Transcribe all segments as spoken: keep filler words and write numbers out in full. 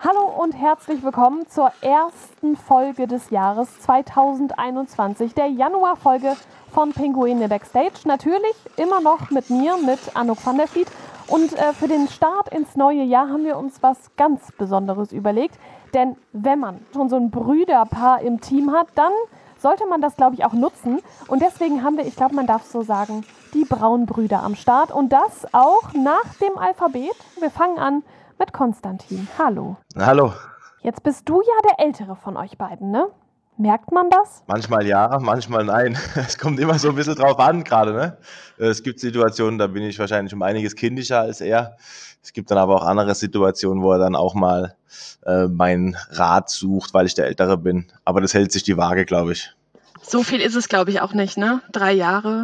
Hallo und herzlich willkommen zur ersten Folge des Jahres zweitausendeinundzwanzig, der Januarfolge von Pinguine Backstage. Natürlich immer noch mit mir, mit Anouk van der Vliet. Und äh, für den Start ins neue Jahr haben wir uns was ganz Besonderes überlegt. Denn wenn man schon so ein Brüderpaar im Team hat, dann sollte man das, glaube ich, auch nutzen. Und deswegen haben wir, ich glaube, man darf so sagen, die Braunbrüder am Start. Und das auch nach dem Alphabet. Wir fangen an mit Konstantin. Hallo. Hallo. Jetzt bist du ja der Ältere von euch beiden, ne? Merkt man das? Manchmal ja, manchmal nein. Es kommt immer so ein bisschen drauf an gerade, ne? Es gibt Situationen, da bin ich wahrscheinlich um einiges kindischer als er. Es gibt dann aber auch andere Situationen, wo er dann auch mal äh, meinen Rat sucht, weil ich der Ältere bin. Aber das hält sich die Waage, glaube ich. So viel ist es, glaube ich, auch nicht, ne? Drei Jahre.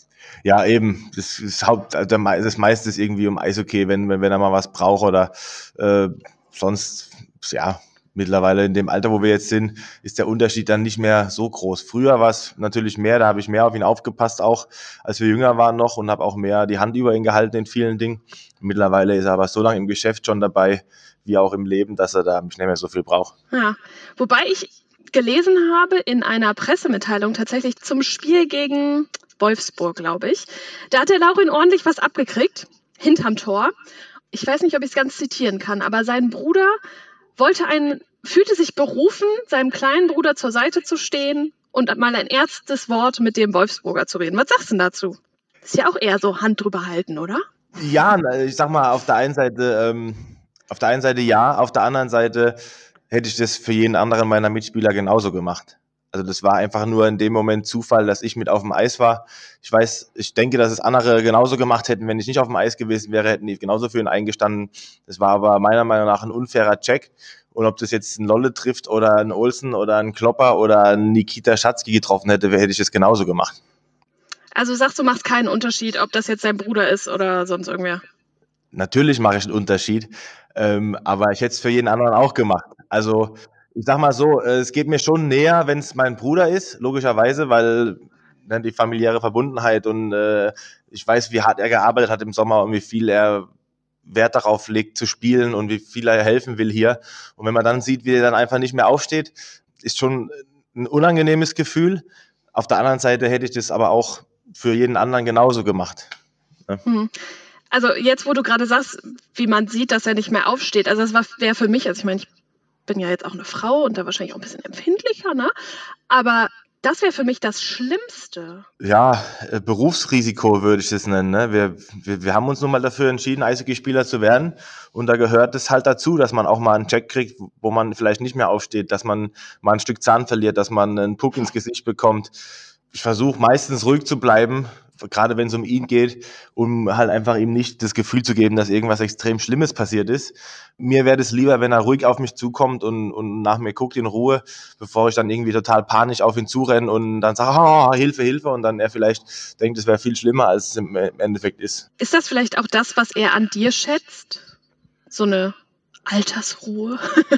Ja, eben. Das, das, Haupt, das meiste ist irgendwie um Eishockey, wenn, wenn, wenn er mal was braucht oder äh, sonst, ja, mittlerweile in dem Alter, wo wir jetzt sind, ist der Unterschied dann nicht mehr so groß. Früher war es natürlich mehr, da habe ich mehr auf ihn aufgepasst, auch als wir jünger waren noch und habe auch mehr die Hand über ihn gehalten in vielen Dingen. Mittlerweile ist er aber so lange im Geschäft schon dabei, wie auch im Leben, dass er da nicht mehr so viel braucht. Ja, wobei ich gelesen habe in einer Pressemitteilung tatsächlich zum Spiel gegen Wolfsburg, glaube ich. Da hat der Laurin ordentlich was abgekriegt, hinterm Tor. Ich weiß nicht, ob ich es ganz zitieren kann, aber sein Bruder wollte einen, fühlte sich berufen, seinem kleinen Bruder zur Seite zu stehen und mal ein ernstes Wort mit dem Wolfsburger zu reden. Was sagst du denn dazu? Ist ja auch eher so Hand drüber halten, oder? Ja, ich sag mal, auf der einen Seite, ähm, auf der einen Seite ja, auf der anderen Seite hätte ich das für jeden anderen meiner Mitspieler genauso gemacht. Also das war einfach nur in dem Moment Zufall, dass ich mit auf dem Eis war. Ich weiß, ich denke, dass es andere genauso gemacht hätten, wenn ich nicht auf dem Eis gewesen wäre, hätten die genauso für ihn eingestanden. Das war aber meiner Meinung nach ein unfairer Check. Und ob das jetzt ein Lolle trifft oder ein Olsen oder ein Klopper oder ein Nikita Schatzky getroffen hätte, hätte ich es genauso gemacht. Also sagst du, machst keinen Unterschied, ob das jetzt sein Bruder ist oder sonst irgendwer? Natürlich mache ich einen Unterschied, ähm, aber ich hätte es für jeden anderen auch gemacht. Also ich sag mal so, es geht mir schon näher, wenn es mein Bruder ist, logischerweise, weil ne, die familiäre Verbundenheit und äh, ich weiß, wie hart er gearbeitet hat im Sommer und wie viel er Wert darauf legt zu spielen und wie viel er helfen will hier. Und wenn man dann sieht, wie er dann einfach nicht mehr aufsteht, ist schon ein unangenehmes Gefühl. Auf der anderen Seite hätte ich das aber auch für jeden anderen genauso gemacht. Ne? Hm. Also jetzt, wo du gerade sagst, wie man sieht, dass er nicht mehr aufsteht, also das wäre für mich, also ich meine, ich bin ja jetzt auch eine Frau und da wahrscheinlich auch ein bisschen empfindlicher, ne? Aber das wäre für mich das Schlimmste. Ja, äh, Berufsrisiko würde ich das nennen. Ne? Wir, wir, wir haben uns nun mal dafür entschieden, Eishockeyspieler zu werden. Und da gehört es halt dazu, dass man auch mal einen Check kriegt, wo man vielleicht nicht mehr aufsteht, dass man mal ein Stück Zahn verliert, dass man einen Puck ins Gesicht bekommt. Ich versuche meistens ruhig zu bleiben, gerade wenn es um ihn geht, um halt einfach ihm nicht das Gefühl zu geben, dass irgendwas extrem Schlimmes passiert ist. Mir wäre es lieber, wenn er ruhig auf mich zukommt und, und nach mir guckt in Ruhe, bevor ich dann irgendwie total panisch auf ihn zurenne und dann sage, oh, Hilfe, Hilfe, und dann er vielleicht denkt, es wäre viel schlimmer, als es im Endeffekt ist. Ist das vielleicht auch das, was er an dir schätzt? So eine Altersruhe?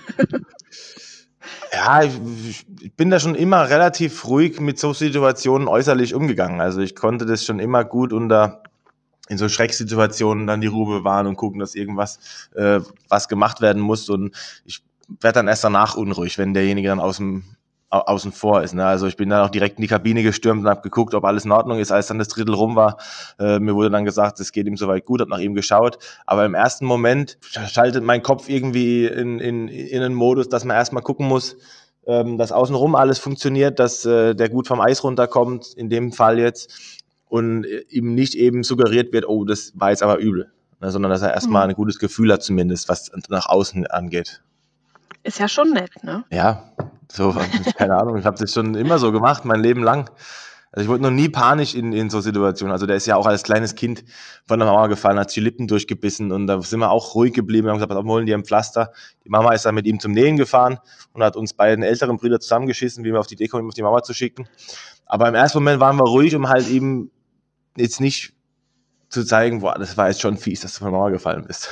Ja, ich, ich bin da schon immer relativ ruhig mit so Situationen äußerlich umgegangen. Also ich konnte das schon immer gut unter in so Schrecksituationen dann die Ruhe bewahren und gucken, dass irgendwas äh, was gemacht werden muss. Und ich werde dann erst danach unruhig, wenn derjenige dann aus dem außen vor ist. Ne? Also ich bin dann auch direkt in die Kabine gestürmt und habe geguckt, ob alles in Ordnung ist. Als dann das Drittel rum war, äh, mir wurde dann gesagt, es geht ihm soweit gut, habe nach ihm geschaut. Aber im ersten Moment schaltet mein Kopf irgendwie in, in, in einen Modus, dass man erstmal gucken muss, ähm, dass außenrum alles funktioniert, dass äh, der gut vom Eis runterkommt, in dem Fall jetzt, und äh, ihm nicht eben suggeriert wird, oh, das war jetzt aber übel. Ne? Sondern dass er erstmal ein gutes Gefühl hat zumindest, was nach außen angeht. Ist ja schon nett, ne? Ja, so, keine Ahnung, ich habe das schon immer so gemacht, mein Leben lang. Also ich wurde noch nie panisch in, in so Situationen. Also der ist ja auch als kleines Kind von der Mama gefallen, hat sich die Lippen durchgebissen und da sind wir auch ruhig geblieben. Wir haben gesagt, wir holen dir ein Pflaster. Die Mama ist dann mit ihm zum Nähen gefahren und hat uns beiden älteren Brüder zusammengeschissen, wie wir auf die Idee kommen, ihm auf die Mama zu schicken. Aber im ersten Moment waren wir ruhig, um halt ihm jetzt nicht zu zeigen, boah, das war jetzt schon fies, dass du von der Mama gefallen bist.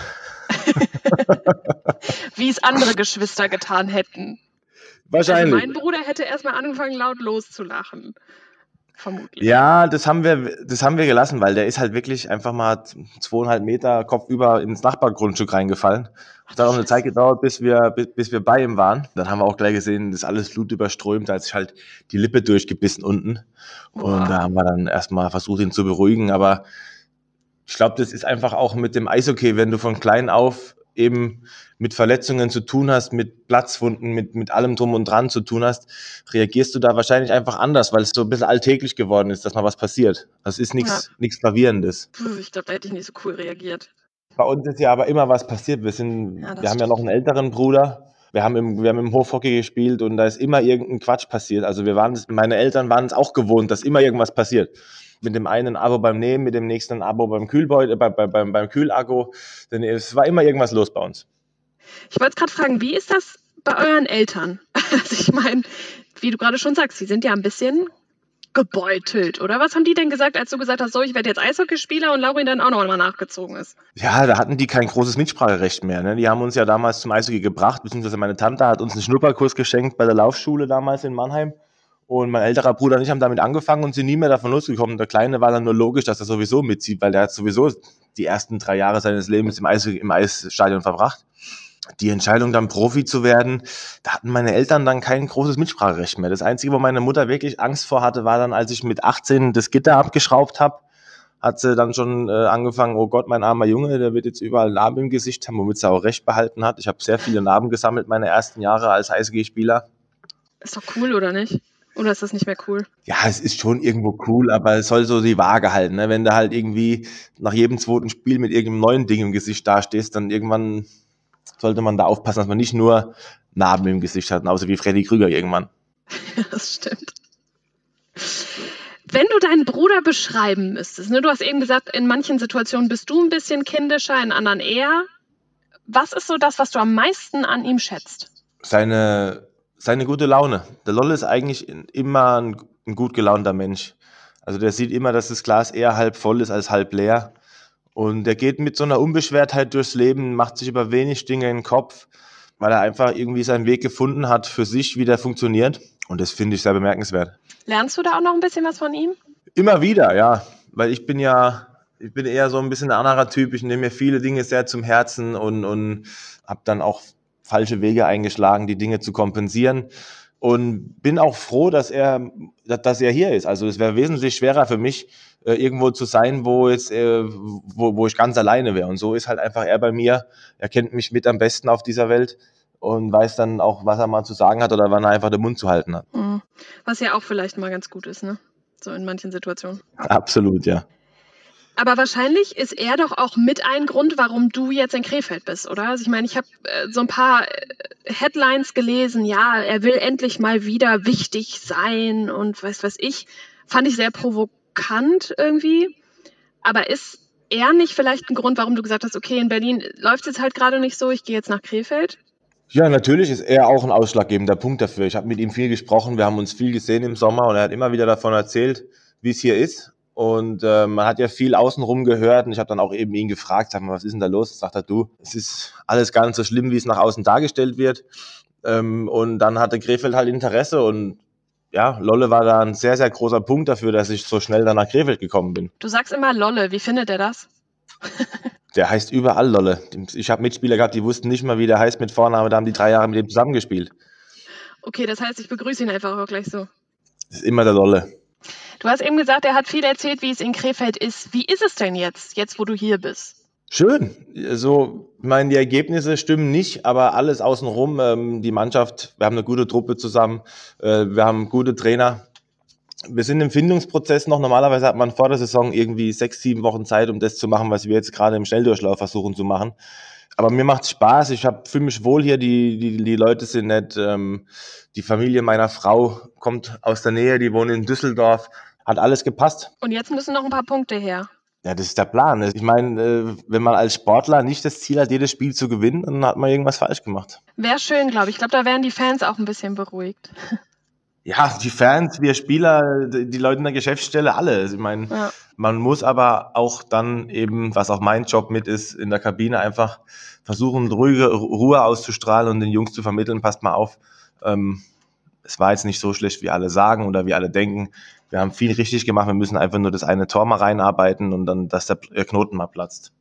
Wie es andere Geschwister getan hätten. Wahrscheinlich. Also mein Bruder hätte erstmal angefangen, laut loszulachen. vermutlich. Ja, das haben wir, das haben wir gelassen, weil der ist halt wirklich einfach mal zweieinhalb Meter kopfüber ins Nachbargrundstück reingefallen. Es hat auch eine Zeit gedauert, bis wir, bis, bis wir bei ihm waren. Dann haben wir auch gleich gesehen, das ist alles Blut überströmt, da hat sich halt die Lippe durchgebissen unten. Und Boah. da haben wir dann erstmal versucht, ihn zu beruhigen. Aber ich glaube, das ist einfach auch mit dem Eishockey, wenn du von klein auf eben mit Verletzungen zu tun hast, mit Platzwunden, mit, mit allem drum und dran zu tun hast, reagierst du da wahrscheinlich einfach anders, weil es so ein bisschen alltäglich geworden ist, dass mal was passiert. Das ist nichts Ja. nichts Gravierendes. Puh, ich glaube, da hätte ich nicht so cool reagiert. Bei uns ist ja aber immer was passiert. Wir sind, Ja, das wir haben ja stimmt. noch einen älteren Bruder. Wir haben im, wir haben im Hofhockey gespielt und da ist immer irgendein Quatsch passiert. Also wir waren, meine Eltern waren es auch gewohnt, dass immer irgendwas passiert. Mit dem einen ein Abo beim Nehmen, mit dem nächsten ein Abo beim Kühlbeutel, äh, bei, bei, beim, beim Kühlakku. Denn es war immer irgendwas los bei uns. Ich wollte gerade fragen, wie ist das bei euren Eltern? Also ich meine, wie du gerade schon sagst, sie sind ja ein bisschen gebeutelt, oder? Was haben die denn gesagt, als du gesagt hast, so, ich werde jetzt Eishockeyspieler und Laurin dann auch noch mal nachgezogen ist? Ja, da hatten die kein großes Mitspracherecht mehr. Ne? Die haben uns ja damals zum Eishockey gebracht, beziehungsweise meine Tante hat uns einen Schnupperkurs geschenkt bei der Laufschule damals in Mannheim. Und mein älterer Bruder und ich haben damit angefangen und sind nie mehr davon losgekommen. Der Kleine war dann nur logisch, dass er sowieso mitzieht, weil der hat sowieso die ersten drei Jahre seines Lebens im, Eis, im Eisstadion verbracht. Die Entscheidung, dann Profi zu werden, da hatten meine Eltern dann kein großes Mitspracherecht mehr. Das Einzige, wo meine Mutter wirklich Angst vor hatte, war dann, als ich mit achtzehn das Gitter abgeschraubt habe, hat sie dann schon äh, angefangen, oh Gott, mein armer Junge, der wird jetzt überall Narben im Gesicht haben, womit sie auch recht behalten hat. Ich habe sehr viele Narben gesammelt, meine ersten Jahre als Eishockeyspieler. Ist doch cool, oder nicht? Oder ist das nicht mehr cool? Ja, es ist schon irgendwo cool, aber es soll so die Waage halten. Ne? Wenn du halt irgendwie nach jedem zweiten Spiel mit irgendeinem neuen Ding im Gesicht dastehst, dann irgendwann sollte man da aufpassen, dass man nicht nur Narben im Gesicht hat, außer wie Freddy Krüger irgendwann. Ja, das stimmt. Wenn du deinen Bruder beschreiben müsstest, ne, du hast eben gesagt, in manchen Situationen bist du ein bisschen kindischer, in anderen eher. Was ist so das, was du am meisten an ihm schätzt? Seine, seine gute Laune. Der Lolle ist eigentlich immer ein, ein gut gelaunter Mensch. Also der sieht immer, dass das Glas eher halb voll ist als halb leer. Und der geht mit so einer Unbeschwertheit durchs Leben, macht sich über wenig Dinge in den Kopf, weil er einfach irgendwie seinen Weg gefunden hat für sich, wie der funktioniert. Und das finde ich sehr bemerkenswert. Lernst du da auch noch ein bisschen was von ihm? Immer wieder, ja. Weil ich bin ja, ich bin eher so ein bisschen ein anderer Typ. Ich nehme mir viele Dinge sehr zum Herzen und, und habe dann auch falsche Wege eingeschlagen, die Dinge zu kompensieren. Und bin auch froh, dass er, dass er hier ist. Also es wäre wesentlich schwerer für mich, irgendwo zu sein, wo jetzt, wo, wo ich ganz alleine wäre. Und so ist halt einfach er bei mir. Er kennt mich mit am besten auf dieser Welt und weiß dann auch, was er mal zu sagen hat oder wann er einfach den Mund zu halten hat. Mhm. Was ja auch vielleicht mal ganz gut ist, ne? So in manchen Situationen. Absolut, ja. Aber wahrscheinlich ist er doch auch mit ein Grund, warum du jetzt in Krefeld bist, oder? Also ich meine, ich habe äh, so ein paar äh, Headlines gelesen, ja, er will endlich mal wieder wichtig sein und weiß was ich. Fand ich sehr provokant irgendwie. Aber ist er nicht vielleicht ein Grund, warum du gesagt hast, okay, in Berlin läuft es jetzt halt gerade nicht so, ich gehe jetzt nach Krefeld? Ja, natürlich ist er auch ein ausschlaggebender Punkt dafür. Ich habe mit ihm viel gesprochen, wir haben uns viel gesehen im Sommer und er hat immer wieder davon erzählt, wie es hier ist. Und äh, man hat ja viel außenrum gehört und ich habe dann auch eben ihn gefragt, sag mal, was ist denn da los? Sagt er, du, es ist alles gar nicht so schlimm, wie es nach außen dargestellt wird. Ähm, und dann hatte Krefeld halt Interesse und ja, Lolle war da ein sehr, sehr großer Punkt dafür, dass ich so schnell dann nach Krefeld gekommen bin. Du sagst immer Lolle, wie findet er das? Der heißt überall Lolle. Ich habe Mitspieler gehabt, die wussten nicht mal, wie der heißt mit Vorname, da haben die drei Jahre mit ihm zusammengespielt. Okay, das heißt, ich begrüße ihn einfach auch gleich so. Das ist immer der Lolle. Du hast eben gesagt, er hat viel erzählt, wie es in Krefeld ist. Wie ist es denn jetzt, jetzt wo du hier bist? Schön. So, ich meine, die Ergebnisse stimmen nicht, aber alles außenrum, ähm, die Mannschaft, wir haben eine gute Truppe zusammen, äh, wir haben gute Trainer. Wir sind im Findungsprozess noch. Normalerweise hat man vor der Saison irgendwie sechs, sieben Wochen Zeit, um das zu machen, was wir jetzt gerade im Schnelldurchlauf versuchen zu machen. Aber mir macht es Spaß. Ich fühle mich wohl hier. Die, die, die Leute sind nett. Ähm, die Familie meiner Frau kommt aus der Nähe. Die wohnen in Düsseldorf. Hat alles gepasst. Und jetzt müssen noch ein paar Punkte her. Ja, das ist der Plan. Ich meine, wenn man als Sportler nicht das Ziel hat, jedes Spiel zu gewinnen, dann hat man irgendwas falsch gemacht. Wäre schön, glaube ich. Ich glaube, da wären die Fans auch ein bisschen beruhigt. Ja, die Fans, wir Spieler, die Leute in der Geschäftsstelle, alle. Ich meine, ja. Man muss aber auch dann eben, was auch mein Job mit ist, in der Kabine einfach versuchen, ruhige Ruhe auszustrahlen und den Jungs zu vermitteln, passt mal auf. Ähm, es war jetzt nicht so schlecht, wie alle sagen oder wie alle denken. wir haben viel richtig gemacht, wir müssen einfach nur das eine Tor mal reinarbeiten und dann, dass der Knoten mal platzt.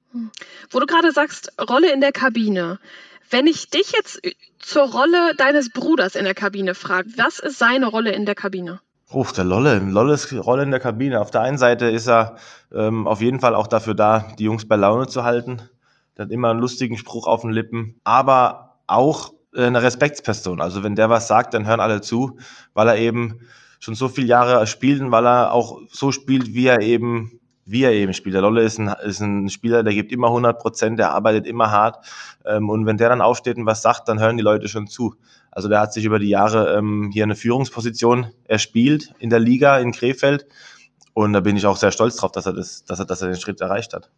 Wo du gerade sagst, Rolle in der Kabine. Wenn ich dich jetzt zur Rolle deines Bruders in der Kabine frage, was ist seine Rolle in der Kabine? Oh, der Lolle. Lolles Rolle in der Kabine. Auf der einen Seite ist er ähm, auf jeden Fall auch dafür da, die Jungs bei Laune zu halten. Der hat immer einen lustigen Spruch auf den Lippen. Aber auch äh, eine Respektsperson. Also wenn der was sagt, dann hören alle zu, weil er eben schon so viele Jahre spielt und weil er auch so spielt, wie er eben wie er eben spielt. Der Lolle ist ein, ist ein Spieler, der gibt immer hundert Prozent, der arbeitet immer hart. Ähm, und wenn der dann aufsteht und was sagt, dann hören die Leute schon zu. Also der hat sich über die Jahre ähm, hier eine Führungsposition erspielt in der Liga in Krefeld. Und da bin ich auch sehr stolz drauf, dass er, das, dass er, dass er den Schritt erreicht hat.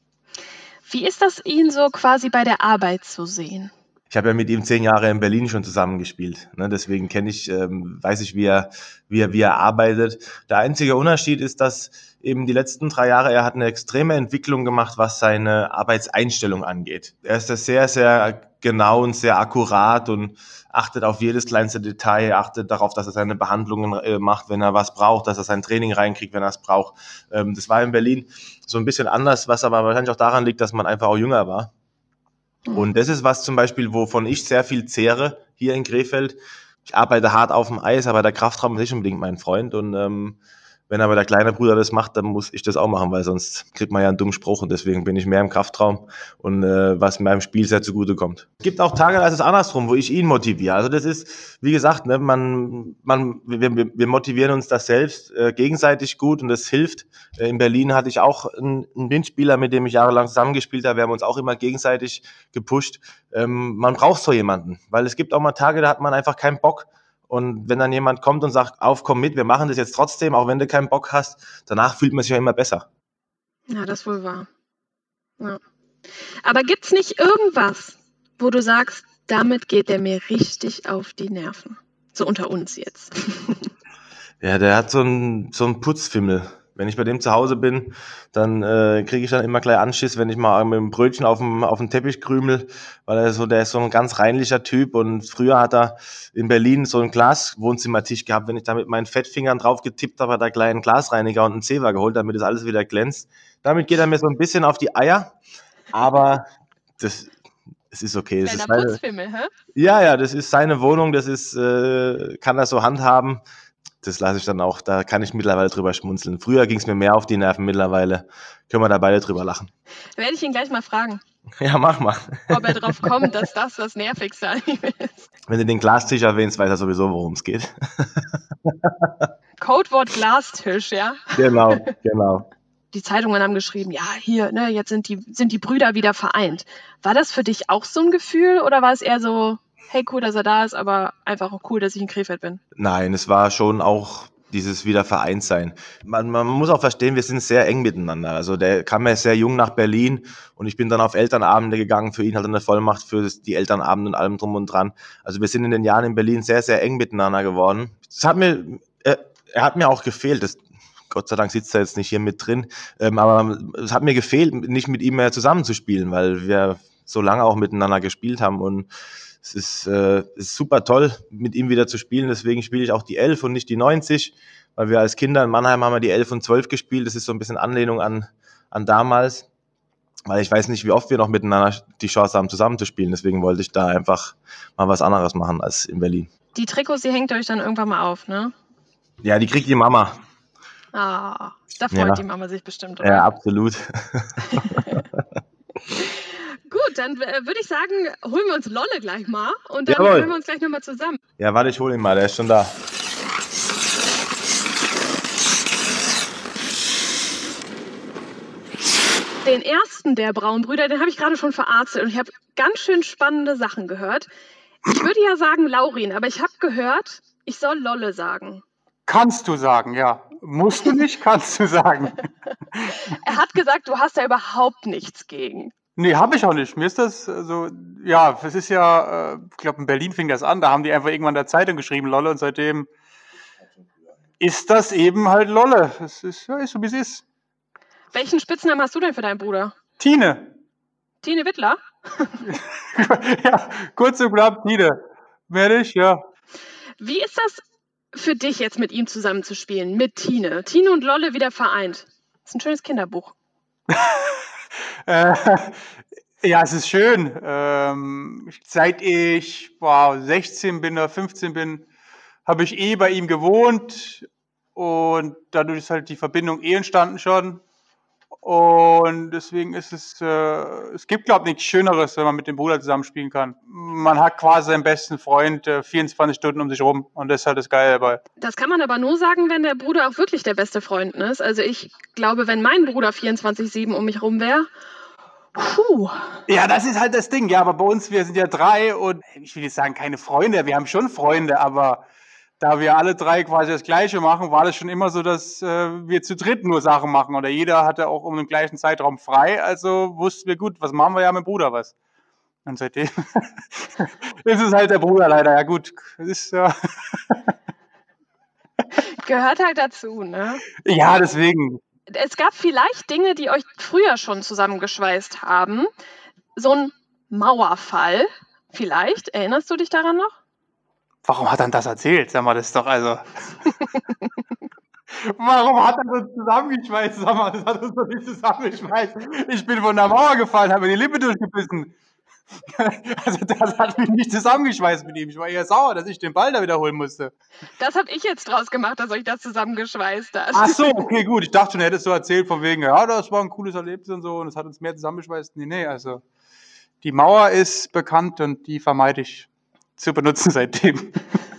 Wie ist das, ihn so quasi bei der Arbeit zu sehen? Ich habe ja mit ihm zehn Jahre in Berlin schon zusammengespielt. Ne? Deswegen kenne ich, ähm, weiß ich, wie er, wie er, wie er arbeitet. Der einzige Unterschied ist, dass eben die letzten drei Jahre, er hat eine extreme Entwicklung gemacht, was seine Arbeitseinstellung angeht. Er ist da sehr, sehr genau und sehr akkurat und achtet auf jedes kleinste Detail, achtet darauf, dass er seine Behandlungen äh, macht, wenn er was braucht, dass er sein Training reinkriegt, wenn er es braucht. Ähm, das war in Berlin so ein bisschen anders, was aber wahrscheinlich auch daran liegt, dass man einfach auch jünger war. Und das ist was zum Beispiel, wovon ich sehr viel zehre hier in Krefeld. Ich arbeite hart auf dem Eis, aber der Kraftraum ist nicht unbedingt mein Freund. Und ähm, wenn aber der kleine Bruder das macht, dann muss ich das auch machen, weil sonst kriegt man ja einen dummen Spruch. Und deswegen bin ich mehr im Kraftraum und äh, was meinem Spiel sehr zugute kommt. Es gibt auch Tage, da ist es andersrum, wo ich ihn motiviere. Also das ist, wie gesagt, ne, man, man, wir, wir motivieren uns das selbst äh, gegenseitig gut und das hilft. Äh, in Berlin hatte ich auch einen, einen Windspieler, mit dem ich jahrelang zusammengespielt habe. Wir haben uns auch immer gegenseitig gepusht. Ähm, man braucht so jemanden, weil es gibt auch mal Tage, da hat man einfach keinen Bock. Und wenn dann jemand kommt und sagt, auf, komm mit, wir machen das jetzt trotzdem, auch wenn du keinen Bock hast, danach fühlt man sich ja immer besser. Ja, das wohl wahr. Ja. Aber gibt's nicht irgendwas, wo du sagst, damit geht der mir richtig auf die Nerven? So unter uns jetzt. Ja, der hat so einen, so einen Putzfimmel. Wenn ich bei dem zu Hause bin, dann äh, kriege ich dann immer gleich Anschiss, wenn ich mal mit dem Brötchen auf dem, auf dem Teppich krümel, weil er so, der ist so ein ganz reinlicher Typ und früher hat er in Berlin so einen Glas-Wohnzimmertisch gehabt. Wenn ich da mit meinen Fettfingern drauf getippt habe, hat er gleich einen Glasreiniger und einen Zewa geholt, damit das alles wieder glänzt. Damit geht er mir so ein bisschen auf die Eier, aber das, es ist okay. Das ist Kleiner seine, Putzfimmel, hä? ja, ja, das ist seine Wohnung, das ist, äh, kann er so handhaben. Das lasse ich dann auch, da kann ich mittlerweile drüber schmunzeln. Früher ging es mir mehr auf die Nerven, mittlerweile können wir da beide drüber lachen. Werde ich ihn gleich mal fragen, Ja, mach mal. ob er drauf kommt, dass das das Nervigste an ihm ist. Wenn du den Glastisch erwähnst, weiß er sowieso, worum es geht. Codewort Glastisch, ja? Genau, genau. Die Zeitungen haben geschrieben, ja, hier, ne, jetzt sind die, sind die Brüder wieder vereint. War das für dich auch so ein Gefühl oder war es eher so, hey, cool, dass er da ist, aber einfach auch cool, dass ich in Krefeld bin? Nein, es war schon auch dieses wieder vereint sein. Man, man muss auch verstehen, wir sind sehr eng miteinander. Also der kam ja sehr jung nach Berlin und ich bin dann auf Elternabende gegangen. Für ihn hat er eine Vollmacht für die Elternabende und allem drum und dran. Also wir sind in den Jahren in Berlin sehr, sehr eng miteinander geworden. Es hat mir, er, er hat mir auch gefehlt. Das, Gott sei Dank sitzt er jetzt nicht hier mit drin. Ähm, aber es hat mir gefehlt, nicht mit ihm mehr zusammenzuspielen, weil wir so lange auch miteinander gespielt haben und es ist, äh, es ist super toll, mit ihm wieder zu spielen. Deswegen spiele ich auch die elf und nicht die neunzig, weil wir als Kinder in Mannheim haben wir die elf und zwölf gespielt. Das ist so ein bisschen Anlehnung an, an damals, weil ich weiß nicht, wie oft wir noch miteinander die Chance haben, zusammenzuspielen. Deswegen wollte ich da einfach mal was anderes machen als in Berlin. Die Trikots, die hängt euch dann irgendwann mal auf, ne? Ja, die kriegt die Mama. Ah, da freut Ja. die Mama sich bestimmt, oder? Ja, absolut. Gut, dann äh, würde ich sagen, holen wir uns Lolle gleich mal und dann Jawohl. hören wir uns gleich nochmal zusammen. Ja, warte, ich hole ihn mal, der ist schon da. Den ersten der Braunbrüder, den habe ich gerade schon verarztet und ich habe ganz schön spannende Sachen gehört. Ich würde ja sagen Laurin, aber ich habe gehört, ich soll Lolle sagen. Kannst du sagen, ja. Musst du nicht, kannst du sagen. Er hat gesagt, du hast da überhaupt nichts gegen. Nee, habe ich auch nicht. Mir ist das so, ja, es ist ja, äh, ich glaube, in Berlin fing das an, da haben die einfach irgendwann in der Zeitung geschrieben, Lolle, und seitdem ist das eben halt Lolle. Es ist, ja, ist so, wie es ist. Welchen Spitznamen hast du denn für deinen Bruder? Tine. Tine Wittler? Ja, kurz und knapp, Tine. Mehr nicht, ja. Wie ist das für dich jetzt mit ihm zusammenzuspielen, mit Tine? Tine und Lolle wieder vereint. Das ist ein schönes Kinderbuch. äh, ja, es ist schön. Ähm, seit ich wow, sechzehn bin oder fünfzehn bin, habe ich eh bei ihm gewohnt und dadurch ist halt die Verbindung eh entstanden schon. Und deswegen ist es, äh, es gibt, glaube ich, nichts Schöneres, wenn man mit dem Bruder zusammenspielen kann. Man hat quasi seinen besten Freund äh, vierundzwanzig Stunden um sich rum und das ist halt das Geile dabei. Das kann man aber nur sagen, wenn der Bruder auch wirklich der beste Freund ist. Also ich glaube, wenn mein Bruder vierundzwanzig sieben um mich rum wäre, puh. Ja, das ist halt das Ding. Ja, aber bei uns, wir sind ja drei und ich will jetzt sagen, keine Freunde, wir haben schon Freunde, aber da wir alle drei quasi das Gleiche machen, war das schon immer so, dass äh, wir zu dritt nur Sachen machen oder jeder hatte auch um den gleichen Zeitraum frei, also wussten wir, gut, was machen wir ja mit dem Bruder was. Und seitdem ist es halt der Bruder leider. Ja gut, das ist ja... Gehört halt dazu, ne? Ja, deswegen. Es gab vielleicht Dinge, die euch früher schon zusammengeschweißt haben. So ein Mauerfall vielleicht. Erinnerst du dich daran noch? Warum hat er das erzählt? Sag mal, das ist doch also... Warum hat er uns zusammengeschweißt? Sag mal, das hat uns doch nicht zusammengeschweißt. Ich bin von der Mauer gefallen, habe mir die Lippe durchgebissen. Also das hat mich nicht zusammengeschweißt mit ihm. Ich war eher sauer, dass ich den Ball da wiederholen musste. Das habe ich jetzt draus gemacht, dass euch das zusammengeschweißt hat. Ach so, okay, gut. Ich dachte schon, er hätte es so erzählt von wegen, ja, das war ein cooles Erlebnis und so und es hat uns mehr zusammengeschweißt. Nee, nee, also die Mauer ist bekannt und die vermeide ich zu benutzen seitdem.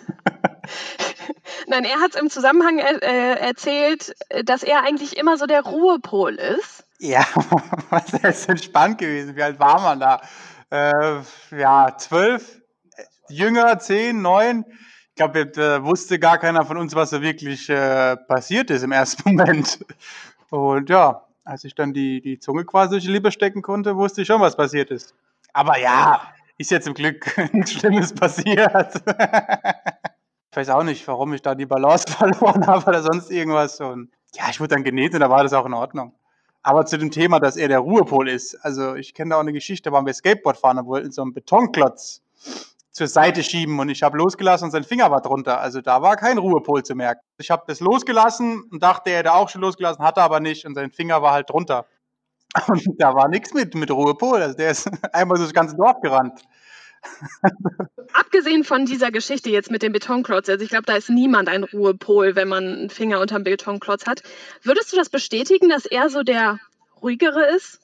Nein, er hat es im Zusammenhang äh, erzählt, dass er eigentlich immer so der Ruhepol ist. Ja, was ist entspannt gewesen. Wie alt war man da? Äh, ja, zwölf, jünger, zehn, neun. Ich glaube, da wusste gar keiner von uns, was da wirklich äh, passiert ist im ersten Moment. Und ja, als ich dann die, die Zunge quasi durch die Lippe stecken konnte, wusste ich schon, was passiert ist. Aber ja, ist ja zum Glück nichts Schlimmes passiert. Ich weiß auch nicht, warum ich da die Balance verloren habe oder sonst irgendwas. Und ja, ich wurde dann genäht und da war das auch in Ordnung. Aber zu dem Thema, dass er der Ruhepol ist. Also ich kenne da auch eine Geschichte, da waren wir Skateboard fahren und wollten so einen Betonklotz zur Seite schieben und ich habe losgelassen und sein Finger war drunter. Also da war kein Ruhepol zu merken. Ich habe das losgelassen und dachte, er hätte auch schon losgelassen, hat er aber nicht und sein Finger war halt drunter. Und da war nichts mit, mit Ruhepol. Also der ist einmal so das ganze Dorf gerannt. Abgesehen von dieser Geschichte jetzt mit dem Betonklotz, also ich glaube, da ist niemand ein Ruhepol, wenn man einen Finger unterm Betonklotz hat. Würdest du das bestätigen, dass er so der ruhigere ist?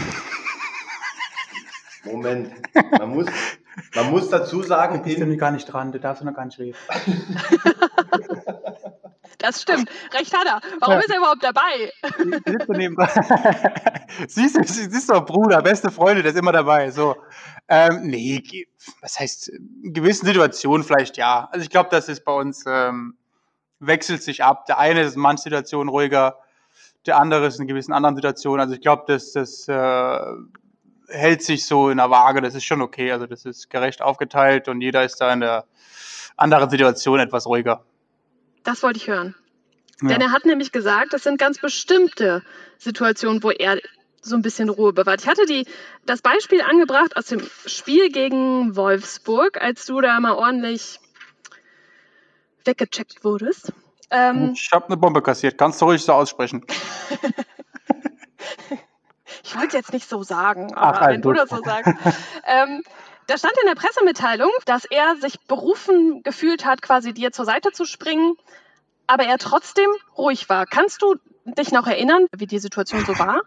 Moment, man muss, man muss dazu sagen, Du bist ja noch gar nicht dran, du darfst noch gar nicht reden. Das stimmt, recht hat er. Warum ist er überhaupt dabei? Siehst du, siehst du, Bruder, beste Freunde, der ist immer dabei. So, ähm, nee, was heißt, in gewissen Situationen vielleicht ja. Also ich glaube, das ist bei uns, ähm, wechselt sich ab. Der eine ist in manchen Situationen ruhiger, der andere ist in gewissen anderen Situationen. Also ich glaube, das, das äh, hält sich so in der Waage, das ist schon okay. Also das ist gerecht aufgeteilt und jeder ist da in der anderen Situation etwas ruhiger. Das wollte ich hören. Ja. Denn er hat nämlich gesagt, das sind ganz bestimmte Situationen, wo er so ein bisschen Ruhe bewahrt. Ich hatte die, das Beispiel angebracht aus dem Spiel gegen Wolfsburg, als du da mal ordentlich weggecheckt wurdest. Ähm, Ich habe eine Bombe kassiert, kannst du ruhig so aussprechen. ich wollte es jetzt nicht so sagen, aber Ach, wenn du gut. das so sagst. ähm, da stand in der Pressemitteilung, dass er sich berufen gefühlt hat, quasi dir zur Seite zu springen, aber er trotzdem ruhig war. Kannst du dich noch erinnern, wie die Situation so war?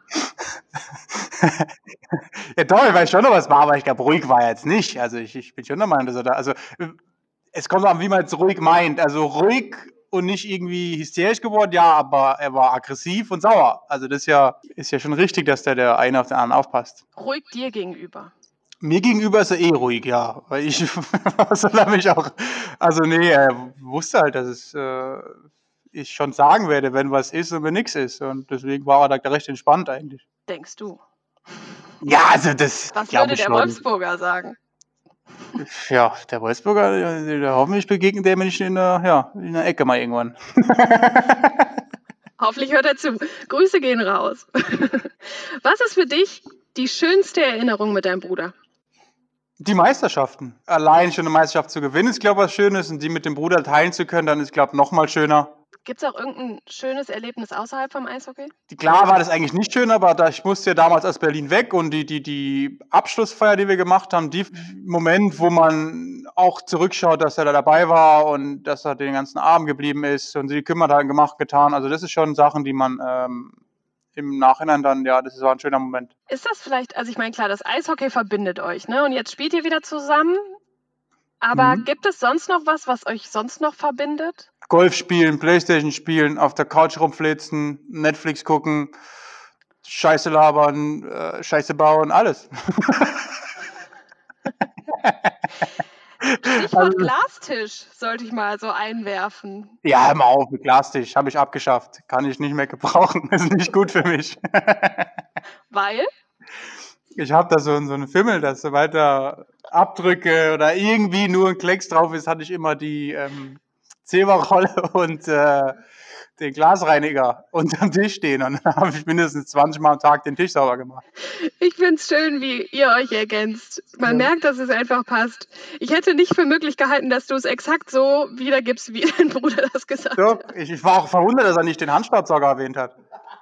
Ja, doch, ich weiß schon noch, was war, aber ich glaube, ruhig war er jetzt nicht. Also ich, ich bin schon der Meinung, dass er da, also es kommt an, wie man es ruhig meint. Also ruhig und nicht irgendwie hysterisch geworden, ja, aber er war aggressiv und sauer. Also das ist ja, ist ja schon richtig, dass der, der eine auf den anderen aufpasst. Ruhig dir gegenüber. Mir gegenüber ist er eh ruhig, ja. Weil ich, soll er mich auch, also nee, er wusste halt, dass es, äh, ich schon sagen werde, wenn was ist und wenn nichts ist. Und deswegen war er da recht entspannt eigentlich. Denkst du? Ja, also das Was glaub würde ich der schon. Wolfsburger sagen? Ja, der Wolfsburger, der, der hoffentlich begegnet der mir nicht in der, ja, in der Ecke mal irgendwann. Hoffentlich hört er zu. Grüße gehen raus. Was ist für dich die schönste Erinnerung mit deinem Bruder? Die Meisterschaften. Allein schon eine Meisterschaft zu gewinnen, ist, glaube ich, was Schönes. Und die mit dem Bruder teilen zu können, dann ist, glaube ich, noch mal schöner. Gibt es auch irgendein schönes Erlebnis außerhalb vom Eishockey? Klar war das eigentlich nicht schön, aber da, ich musste ja damals aus Berlin weg und die, die, die Abschlussfeier, die wir gemacht haben, die Moment, wo man auch zurückschaut, dass er da dabei war und dass er den ganzen Abend geblieben ist und sie kümmert hat, gemacht, getan. Also das ist schon Sachen, die man ähm, im Nachhinein dann, ja, das war ein schöner Moment. Ist das vielleicht, also ich meine, klar, das Eishockey verbindet euch, ne? Und jetzt spielt ihr wieder zusammen. Aber Mhm. gibt es sonst noch was, was euch sonst noch verbindet? Golf spielen, Playstation spielen, auf der Couch rumflitzen, Netflix gucken, Scheiße labern, äh, Scheiße bauen, alles. Stichwort Glastisch sollte ich mal so einwerfen. Ja, hör mal auf, mit Glastisch habe ich abgeschafft. Kann ich nicht mehr gebrauchen. Das ist nicht gut für mich. Weil? Ich habe da so, so einen Fimmel, dass sobald da Abdrücke oder irgendwie nur ein Klecks drauf ist, hatte ich immer die ähm, Zeberrolle und äh, den Glasreiniger unterm Tisch stehen. Und dann habe ich mindestens zwanzig Mal am Tag den Tisch sauber gemacht. Ich finde es schön, wie ihr euch ergänzt. Man Ja. merkt, dass es einfach passt. Ich hätte nicht für möglich gehalten, dass du es exakt so wiedergibst, wie dein Bruder das gesagt So, hat. ich, ich war auch verwundert, dass er nicht den Handstaubsauger erwähnt hat.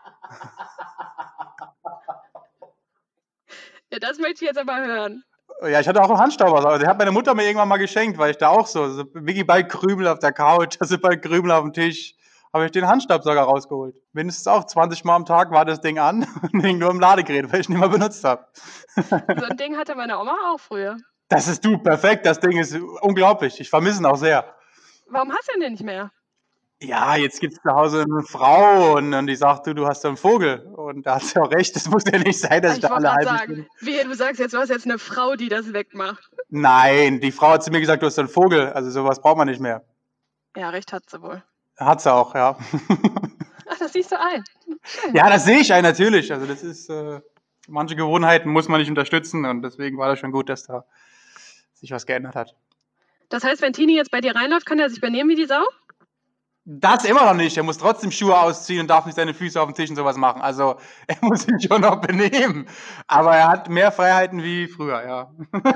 Ja, das möchte ich jetzt aber hören. Ja, ich hatte auch einen Handstaubsauger. Den hat meine Mutter mir irgendwann mal geschenkt, weil ich da auch so, so Vicky bei Krümel auf der Couch, da sind bei Krümel auf dem Tisch, habe ich den Handstaubsauger rausgeholt. Mindestens auch zwanzig Mal am Tag war das Ding an und hing nur im Ladegerät, weil ich nicht mehr benutzt habe. So ein Ding hatte meine Oma auch früher. Das ist du, perfekt. Das Ding ist unglaublich. Ich vermisse ihn auch sehr. Warum hast du ihn denn nicht mehr? Ja, jetzt gibt es zu Hause eine Frau und, und die sagt, du, du hast so einen Vogel. Und da hat sie auch recht, das muss ja nicht sein, dass ich, Ich da wollte alle gerade halbe sagen, wehe, du sagst jetzt, du hast jetzt eine Frau, die das wegmacht. Nein, die Frau hat zu mir gesagt, du hast so einen Vogel. Also sowas braucht man nicht mehr. Ja, recht hat sie wohl. Hat sie auch, ja. Ach, das siehst du ein. Ja, das sehe ich ein, natürlich. Also das ist, äh, manche Gewohnheiten muss man nicht unterstützen und deswegen war das schon gut, dass da sich was geändert hat. Das heißt, wenn Tini jetzt bei dir reinläuft, kann er sich benehmen wie die Sau? Das immer noch nicht. Er muss trotzdem Schuhe ausziehen und darf nicht seine Füße auf dem Tisch und sowas machen. Also er muss sich schon noch benehmen. Aber er hat mehr Freiheiten wie früher, ja.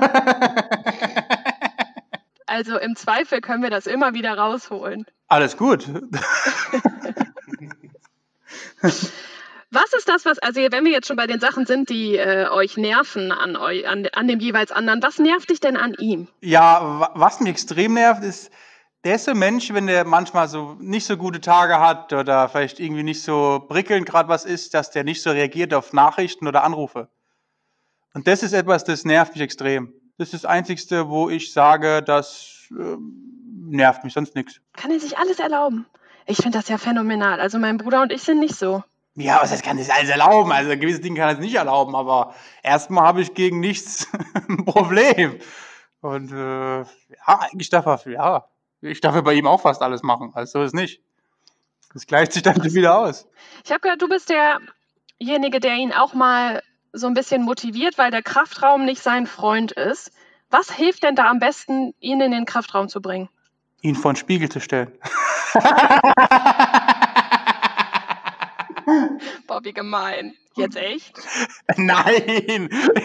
Also im Zweifel können wir das immer wieder rausholen. Alles gut. Was ist das, was, also wenn wir jetzt schon bei den Sachen sind, die äh, euch nerven an, eu, an, an dem jeweils anderen, was nervt dich denn an ihm? Ja, wa- was mich extrem nervt, ist, der ist so ein Mensch, wenn der manchmal so nicht so gute Tage hat oder vielleicht irgendwie nicht so prickelnd gerade was ist, dass der nicht so reagiert auf Nachrichten oder Anrufe. Und das ist etwas, das nervt mich extrem. Das ist das Einzige, wo ich sage, das äh, nervt mich, sonst nichts. Kann er sich alles erlauben? Ich finde das ja phänomenal. Also mein Bruder und ich sind nicht so. Ja, was heißt, kann das alles erlauben? Also gewisse Dinge kann er es nicht erlauben, aber erstmal habe ich gegen nichts ein Problem. Und äh, ja, eigentlich darf er, ja, ich darf ja bei ihm auch fast alles machen. Also so ist nicht. Das gleicht sich dann schon wieder aus. Ich habe gehört, du bist derjenige, der ihn auch mal so ein bisschen motiviert, weil der Kraftraum nicht sein Freund ist. Was hilft denn da am besten, ihn in den Kraftraum zu bringen? Ihn vor den Spiegel zu stellen. Boah, wie gemein. Jetzt echt? Nein!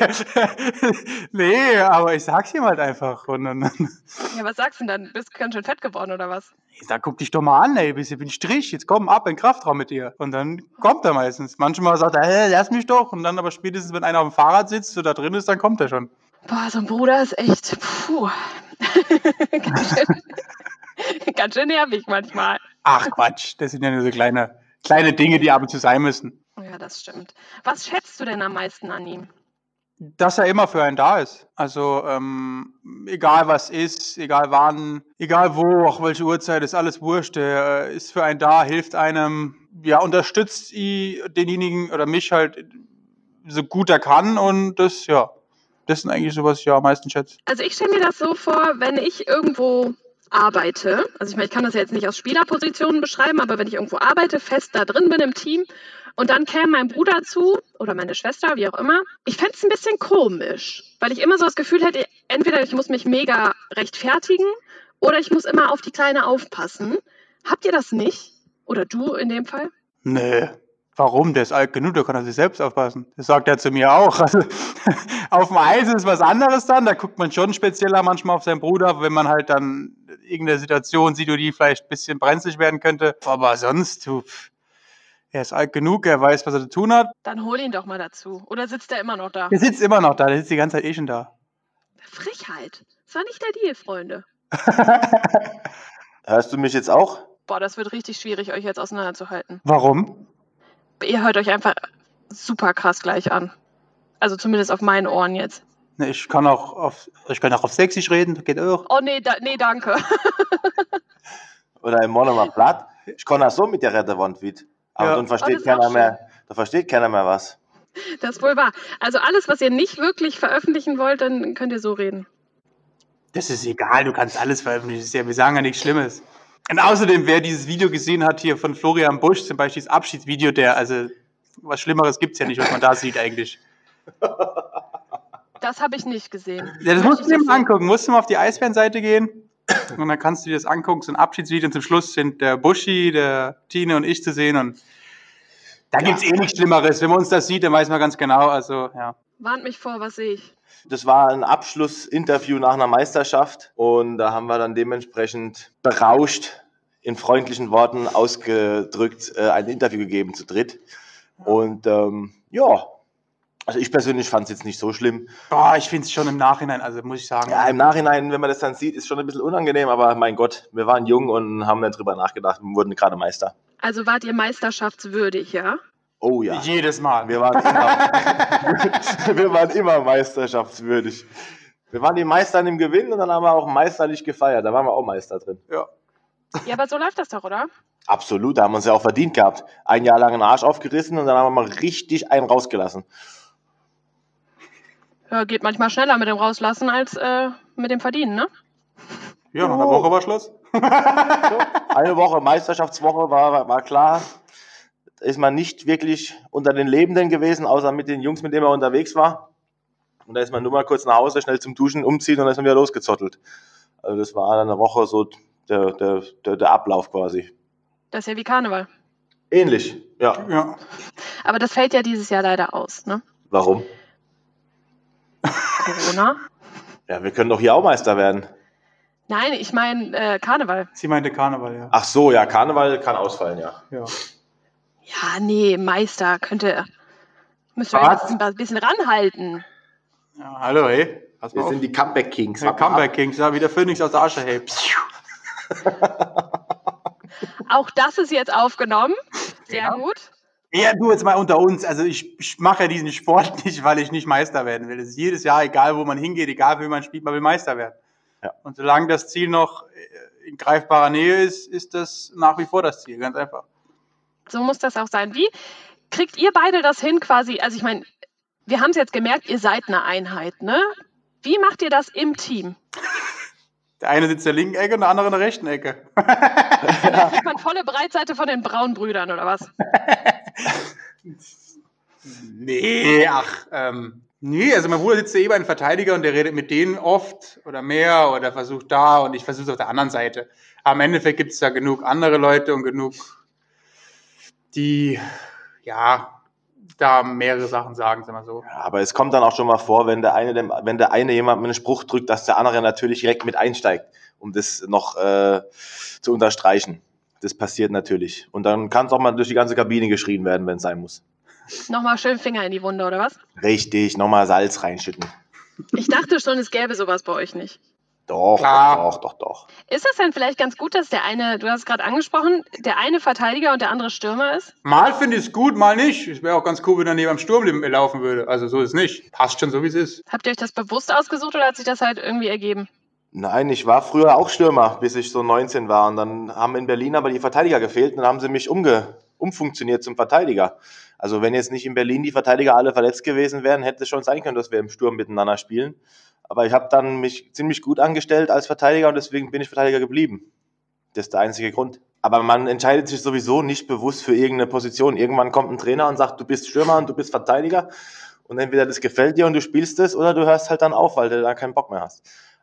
Nee, aber ich sag's ihm halt einfach. Und dann, Ja, was sagst du denn dann? Bist du ganz schön fett geworden oder was? ich sag, guck dich doch mal an, ey, bist du ein Strich, jetzt komm ab in den Kraftraum mit dir. Und dann kommt er meistens. Manchmal sagt er, hey, lass mich doch. Und dann aber spätestens, wenn einer auf dem Fahrrad sitzt oder drin ist, dann kommt er schon. Boah, so ein Bruder ist echt, puh. ganz, schön, ganz schön nervig manchmal. Ach Quatsch, das sind ja nur so kleine, kleine Dinge, die ab und zu sein müssen. Ja, das stimmt. Was schätzt du denn am meisten an ihm? Dass er immer für einen da ist. Also ähm, egal was ist, egal wann, egal wo, auch welche Uhrzeit, ist alles wurscht. Er ist für einen da, hilft einem, ja, unterstützt i- denjenigen oder mich halt so gut er kann und das, ja, das ist eigentlich so, was ich ja am meisten schätze. Also ich stelle mir das so vor, wenn ich irgendwo arbeite, also ich meine, ich kann das ja jetzt nicht aus Spielerpositionen beschreiben, aber wenn ich irgendwo arbeite, fest da drin bin im Team und dann käme mein Bruder zu oder meine Schwester, wie auch immer, ich fände es ein bisschen komisch, weil ich immer so das Gefühl hätte, entweder ich muss mich mega rechtfertigen oder ich muss immer auf die Kleine aufpassen. Habt ihr das nicht? Oder du in dem Fall? Nö, Warum? Der ist alt genug, der kann auf sich selbst aufpassen. Das sagt er zu mir auch. Also, auf dem Eis ist was anderes dann, da guckt man schon spezieller manchmal auf seinen Bruder, wenn man halt dann irgendeine Situation sieht, wo die vielleicht ein bisschen brenzlig werden könnte. Aber sonst, du, er ist alt genug, er weiß, was er zu tun hat. Dann hol ihn doch mal dazu. Oder sitzt er immer noch da? Der sitzt immer noch da, der sitzt die ganze Zeit eh schon da. Frechheit. Das war nicht der Deal, Freunde. Hörst du mich jetzt auch? Boah, das wird richtig schwierig, euch jetzt auseinanderzuhalten. Warum? Ihr hört euch einfach super krass gleich an. Also zumindest auf meinen Ohren jetzt. Ne, Ich kann auch auf, ich kann auch auf Sächsisch reden, das geht auch. Oh nee, da, nee, danke. Oder im Monomer Platt. Ich kann auch so mit der Retterwand wit. Aber Ja. dann Oh, versteht das ist keiner auch mehr, da versteht keiner mehr was. Das ist wohl wahr. Also alles, was ihr nicht wirklich veröffentlichen wollt, dann könnt ihr so reden. Das ist egal, du kannst alles veröffentlichen, das ist ja, wir sagen ja nichts Schlimmes. Und außerdem, wer dieses Video gesehen hat hier von Florian Busch, zum Beispiel das Abschiedsvideo, der, also was Schlimmeres gibt es ja nicht, was man da sieht eigentlich. Das habe ich nicht gesehen. Ja, das Möchte musst ich du dir nicht mal sehen. angucken, musst du mal auf die Eisbären-Seite gehen und dann kannst du dir das angucken, so ein Abschiedsvideo und zum Schluss sind der Buschi, der Tine und ich zu sehen und da gibt es eh nichts Schlimmeres. Wenn man uns das sieht, dann weiß man ganz genau, also ja. Warnt mich vor, was sehe ich? Das war ein Abschlussinterview nach einer Meisterschaft und da haben wir dann dementsprechend berauscht, in freundlichen Worten ausgedrückt, äh, ein Interview gegeben zu dritt. Und ähm, ja, also ich persönlich fand es jetzt nicht so schlimm. Boah, ich finde es schon im Nachhinein, also muss ich sagen. Ja, im Nachhinein, wenn man das dann sieht, ist schon ein bisschen unangenehm, aber mein Gott, wir waren jung und haben dann drüber nachgedacht und wurden gerade Meister. Also wart ihr meisterschaftswürdig, ja? Oh ja. Jedes Mal. Wir waren immer, wir waren immer meisterschaftswürdig. Wir waren die Meister im Gewinn und dann haben wir auch meisterlich gefeiert. Da waren wir auch Meister drin. Ja. Ja, aber so läuft das doch, oder? Absolut, da haben wir uns ja auch verdient gehabt. Ein Jahr lang den Arsch aufgerissen und dann haben wir mal richtig einen rausgelassen. Ja, geht manchmal schneller mit dem Rauslassen als äh, mit dem Verdienen, ne? Ja, nach einer Woche war Schluss. Eine Woche Meisterschaftswoche war, war klar. Da ist man nicht wirklich unter den Lebenden gewesen, außer mit den Jungs, mit denen man unterwegs war. Und da ist man nur mal kurz nach Hause, schnell zum Duschen, umziehen und dann ist man wieder losgezottelt. Also das war eine Woche so der, der, der, der Ablauf quasi. Das ist ja wie Karneval. Ähnlich, ja. Ja. Aber das fällt ja dieses Jahr leider aus, ne? Warum? Corona? Ja, wir können doch hier auch Meister werden. Nein, ich meine äh, Karneval. Sie meinte Karneval, ja. Ach so, ja, Karneval kann ausfallen, ja. ja. Ja, nee, Meister könnte. Müsst ihr Was? jetzt ein bisschen ranhalten. Ja, hallo, hey. Pass mal Wir auf. sind die Comeback Kings. Ja, Comeback Kings, ja, wie der Phönix aus der Asche, hey. Auch das ist jetzt aufgenommen. Sehr Ja. gut. Ja, du jetzt mal unter uns. Also ich, ich mache ja diesen Sport nicht, weil ich nicht Meister werden will. Es ist jedes Jahr, egal wo man hingeht, egal wie man spielt, man will Meister werden. Ja. Und solange das Ziel noch in greifbarer Nähe ist, ist das nach wie vor das Ziel, ganz einfach. So muss das auch sein. Wie kriegt ihr beide das hin quasi? Also ich meine, wir haben es jetzt gemerkt, ihr seid eine Einheit, ne? Wie macht ihr das im Team? Der eine sitzt in der linken Ecke und der andere in der rechten Ecke. Da kriegt man volle Breitseite von den Braunbrüdern oder was? Nee, ach, ähm, nee, also mein Bruder sitzt ja eh bei einem Verteidiger und der redet mit denen oft oder mehr oder versucht da und ich versuche es auf der anderen Seite. Aber im Endeffekt gibt es da genug andere Leute und genug, die, ja, da mehrere Sachen sagen, sagen wir so. Ja, aber es kommt dann auch schon mal vor, wenn der eine, dem, wenn der eine jemand einen Spruch drückt, dass der andere natürlich direkt mit einsteigt, um das noch äh, zu unterstreichen. Das passiert natürlich. Und dann kann es auch mal durch die ganze Kabine geschrien werden, wenn es sein muss. Nochmal schön Finger in die Wunde, oder was? Richtig, nochmal Salz reinschütten. Ich dachte schon, es gäbe sowas bei euch nicht. Doch, Klar. doch, doch, doch. Ist das denn vielleicht ganz gut, dass der eine, du hast es gerade angesprochen, der eine Verteidiger und der andere Stürmer ist? Mal finde ich es gut, mal nicht. Es wäre auch ganz cool, wenn er neben dem Sturm mit mir laufen würde. Also so ist es nicht. Passt schon so, wie es ist. Habt ihr euch das bewusst ausgesucht oder hat sich das halt irgendwie ergeben? Nein, ich war früher auch Stürmer, bis ich so neunzehn war. Und dann haben in Berlin aber die Verteidiger gefehlt und dann haben sie mich umge umfunktioniert zum Verteidiger. Also wenn jetzt nicht in Berlin die Verteidiger alle verletzt gewesen wären, hätte es schon sein können, dass wir im Sturm miteinander spielen. Aber ich habe dann mich ziemlich gut angestellt als Verteidiger und deswegen bin ich Verteidiger geblieben. Das ist der einzige Grund. Aber man entscheidet sich sowieso nicht bewusst für irgendeine Position. Irgendwann kommt ein Trainer und sagt, du bist Stürmer und du bist Verteidiger. Und entweder das gefällt dir und du spielst es oder du hörst halt dann auf, weil du da keinen Bock mehr hast.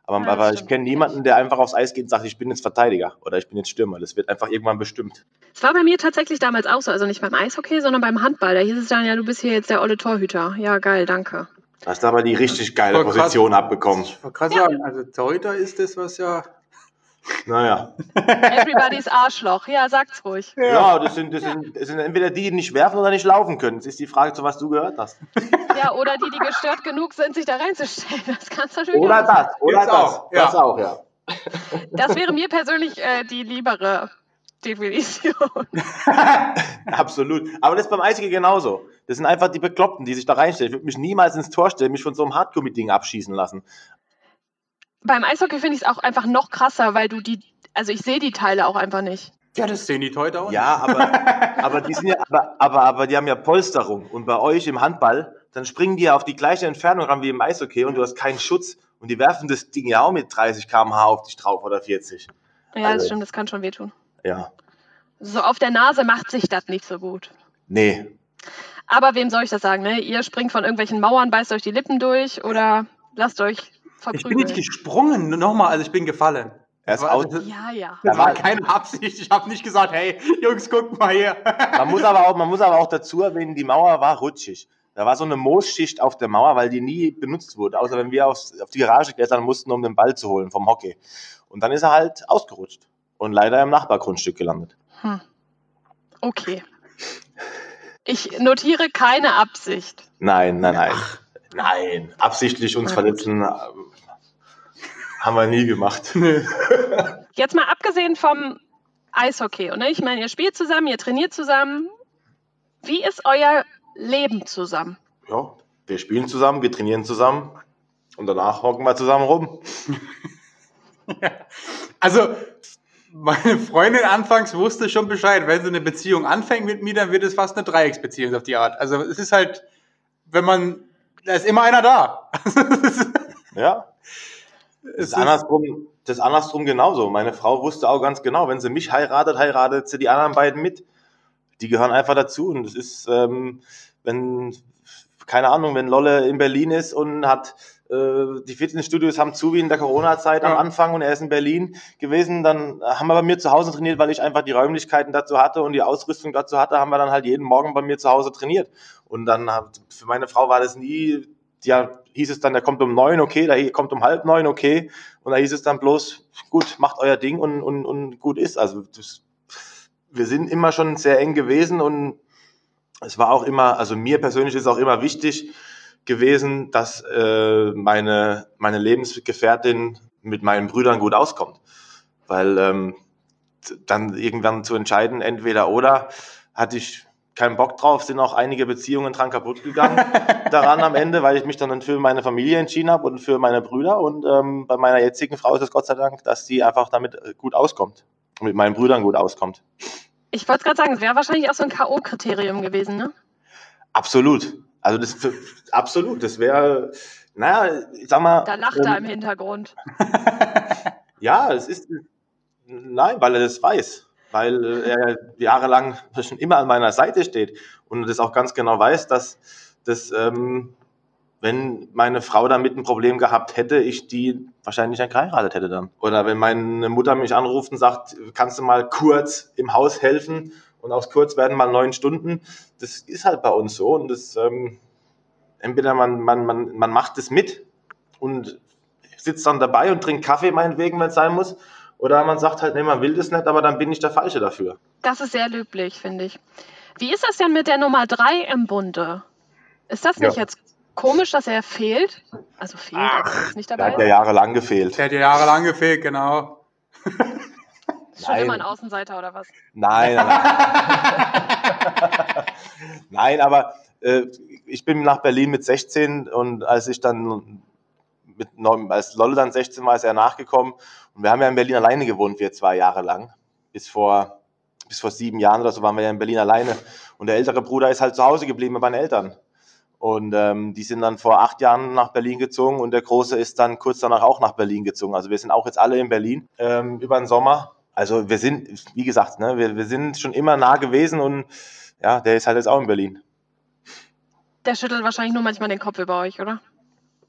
Aber, Ja, das aber ich stimmt. kenne niemanden, der einfach aufs Eis geht und sagt, ich bin jetzt Verteidiger oder ich bin jetzt Stürmer. Das wird einfach irgendwann bestimmt. Es war bei mir tatsächlich damals auch so, also nicht beim Eishockey, sondern beim Handball. Da hieß es dann, ja, du bist hier jetzt der olle Torhüter. Ja, geil, danke. Hast aber die richtig geile Voll krass. Position abbekommen. Ich wollte gerade sagen, also Torhüter ist das, was ja... Naja. Everybody's Arschloch. Ja, sag's ruhig. Ja, das, sind, das, sind, das sind entweder die, die nicht werfen oder nicht laufen können. Das ist die Frage, zu was du gehört hast. Ja, oder die, die gestört genug sind, sich da reinzustellen. Das kannst du natürlich Oder auch. das, oder Gibt's das. auch, ja. Das auch, ja. Das wäre mir persönlich äh, die liebere Definition. Absolut. Aber das ist beim Eishockey genauso. Das sind einfach die Bekloppten, die sich da reinstellen. Ich würde mich niemals ins Tor stellen, mich von so einem Hardcore-Ding abschießen lassen. Beim Eishockey finde ich es auch einfach noch krasser, weil du die, also ich sehe die Teile auch einfach nicht. Ja, das sehen die Torhüter auch nicht. Ja, aber, aber die sind ja, aber, aber, aber die haben ja Polsterung. Und bei euch im Handball, dann springen die ja auf die gleiche Entfernung ran wie im Eishockey und du hast keinen Schutz. Und die werfen das Ding ja auch mit dreißig Kilometer pro Stunde auf dich drauf oder vierzig. Ja, das Also- stimmt, das kann schon wehtun. Ja. So auf der Nase macht sich das nicht so gut. Nee. Aber wem soll ich das sagen, ne? Ihr springt von irgendwelchen Mauern, beißt euch die Lippen durch oder lasst euch Ich bin nicht verprügeln. gesprungen, nochmal, also ich bin gefallen. Er ist Das war- aus, das- Ja, ja. Das war keine Absicht. Ich habe nicht gesagt, hey, Jungs, guckt mal hier. man, muss aber auch, man muss aber auch dazu erwähnen, die Mauer war rutschig. Da war so eine Moosschicht auf der Mauer, weil die nie benutzt wurde, außer wenn wir aufs, auf die Garage klettern mussten, um den Ball zu holen vom Hockey. Und dann ist er halt ausgerutscht und leider im Nachbargrundstück gelandet. Hm. Okay. Ich notiere keine Absicht. Nein, nein, nein. Nein, absichtlich uns Na verletzen äh, haben wir nie gemacht. Jetzt mal abgesehen vom Eishockey, ne? Ich meine, ihr spielt zusammen, ihr trainiert zusammen. Wie ist euer Leben zusammen? Ja, wir spielen zusammen, wir trainieren zusammen und danach hocken wir zusammen rum. Also, meine Freundin anfangs wusste schon Bescheid, wenn sie eine Beziehung anfängt mit mir, dann wird es fast eine Dreiecksbeziehung auf die Art. Also, es ist halt, wenn man, da ist immer einer da. Ja, Es das ist ist- andersrum, das ist andersrum genauso. Meine Frau wusste auch ganz genau, wenn sie mich heiratet, heiratet sie die anderen beiden mit. Die gehören einfach dazu. Und es ist, ähm, wenn, keine Ahnung, wenn Lolle in Berlin ist und hat, äh, die Fitnessstudios haben zu wie in der Corona-Zeit am Ja. Anfang und er ist in Berlin gewesen, dann haben wir bei mir zu Hause trainiert, weil ich einfach die Räumlichkeiten dazu hatte und die Ausrüstung dazu hatte, haben wir dann halt jeden Morgen bei mir zu Hause trainiert. Und dann hat, für meine Frau war das nie, ja, hieß es dann, der kommt um neun, okay, der kommt um halb neun, okay. Und da hieß es dann bloß, gut, macht euer Ding und, und, und gut ist. Also das, wir sind immer schon sehr eng gewesen und es war auch immer, also mir persönlich ist auch immer wichtig gewesen, dass äh, meine, meine Lebensgefährtin mit meinen Brüdern gut auskommt. Weil ähm, t- dann irgendwann zu entscheiden, entweder oder, hatte ich keinen Bock drauf, sind auch einige Beziehungen dran kaputt gegangen daran am Ende, weil ich mich dann für meine Familie entschieden habe und für meine Brüder. Und ähm, bei meiner jetzigen Frau ist es Gott sei Dank, dass sie einfach damit äh, gut auskommt. Mit meinen Brüdern gut auskommt. Ich wollte gerade sagen, es wäre wahrscheinlich auch so ein K O-Kriterium gewesen, ne? Absolut. Also das für, absolut. Das wäre, naja, ich sag mal. Da lacht ähm, er im Hintergrund. Ja, es ist. Nein, weil er das weiß. Weil äh, er jahrelang schon immer an meiner Seite steht und das auch ganz genau weiß, dass das, ähm, wenn meine Frau damit ein Problem gehabt hätte, ich die wahrscheinlich nicht geheiratet hätte dann. Oder wenn meine Mutter mich anruft und sagt, kannst du mal kurz im Haus helfen? Und aus kurz werden mal neun Stunden. Das ist halt bei uns so. Und das, ähm, entweder man, man, man, man macht es mit und sitzt dann dabei und trinkt Kaffee meinetwegen, wenn es sein muss. Oder man sagt halt, nee, man will das nicht, aber dann bin ich der Falsche dafür. Das ist sehr löblich, finde ich. Wie ist das denn mit der Nummer drei im Bunde? Ist das nicht Ja. jetzt komisch, dass er fehlt? Also fehlt, Ach, also ist nicht Der dabei. hat ja jahrelang gefehlt. Der hat ja jahrelang gefehlt, genau. Ist schon Nein. immer ein Außenseiter oder was? Nein, nein, nein. Nein, aber äh, ich bin nach Berlin mit sechzehn und als ich dann mit neun, als Lolle dann sechzehn war, ist er nachgekommen und wir haben ja in Berlin alleine gewohnt, wir zwei Jahre lang. Bis vor, bis vor sieben Jahren oder so waren wir ja in Berlin alleine und der ältere Bruder ist halt zu Hause geblieben bei meinen Eltern. Und ähm, die sind dann vor acht Jahren nach Berlin gezogen und der Große ist dann kurz danach auch nach Berlin gezogen. Also wir sind auch jetzt alle in Berlin ähm, über den Sommer. Also wir sind, wie gesagt, ne, wir, wir sind schon immer nah gewesen und ja, der ist halt jetzt auch in Berlin. Der schüttelt wahrscheinlich nur manchmal den Kopf über euch, oder?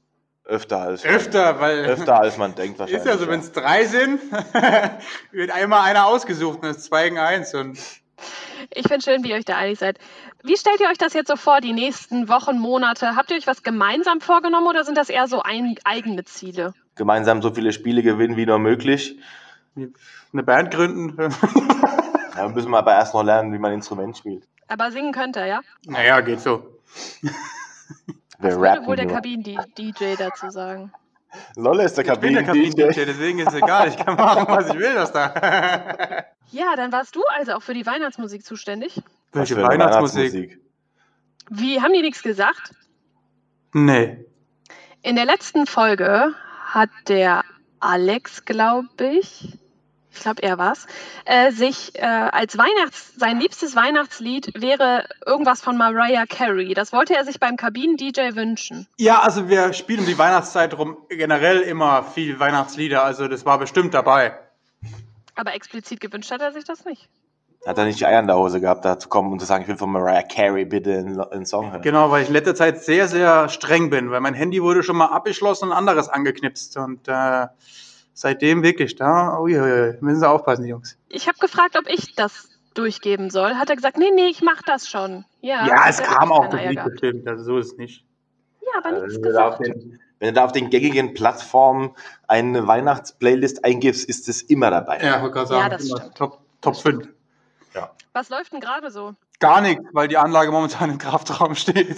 Öfter als Öfter, weil öfter als man denkt wahrscheinlich. ist ja so, wenn es drei sind, wird einmal einer ausgesucht und das ist zwei gegen eins. Und Ich finde schön, wie ihr euch da einig seid. Wie stellt ihr euch das jetzt so vor, die nächsten Wochen, Monate? Habt ihr euch was gemeinsam vorgenommen oder sind das eher so ein, eigene Ziele? Gemeinsam so viele Spiele gewinnen wie nur möglich. eine Band gründen. Ja, müssen wir aber erst noch lernen, wie man ein Instrument spielt. Aber singen könnt ihr, ja? Naja, geht so. Wir Was würde rappen wohl der nur. Kabinen-D J dazu sagen? Lolle ist der Ich bin der Kabinen-D J. Kabinen-D J, deswegen ist es egal. Ich kann machen, was ich will, das da. Ja, dann warst du also auch für die Weihnachtsmusik zuständig. Was Welche für eine Weihnachtsmusik? Wie, haben die nichts gesagt? Nee. In der letzten Folge hat der Alex, glaube ich, ich glaube er war's, äh, sich äh, als Weihnachts, sein liebstes Weihnachtslied wäre irgendwas von Mariah Carey. Das wollte er sich beim Kabinen-D J wünschen. Ja, also wir spielen um die Weihnachtszeit rum generell immer viel Weihnachtslieder, also das war bestimmt dabei. Aber explizit gewünscht hat er sich das nicht. Hat er nicht die Eier in der Hose gehabt, da zu kommen und zu sagen, ich will von Mariah Carey bitte einen, einen Song hören. Genau, weil ich in letzter Zeit sehr, sehr streng bin, weil mein Handy wurde schon mal abgeschlossen und anderes angeknipst und äh, seitdem wirklich, da, uiuiui, müssen Sie aufpassen, die Jungs. Ich habe gefragt, ob ich das durchgeben soll. Hat er gesagt, nee, nee, ich mach das schon. Ja, Ja, es hat er kam wirklich auch keine durch Eier mich gehabt. bestimmt, also so ist es nicht. Ja, aber nichts Wenn du, da auf gesagt. den, wenn du da auf den gängigen Plattformen eine Weihnachtsplaylist eingibst, ist es immer dabei. Ja, ich wollte gerade sagen, Ja, das immer stimmt. Top, Top fünf. Was läuft denn gerade so? Gar nichts, weil die Anlage momentan im Kraftraum steht.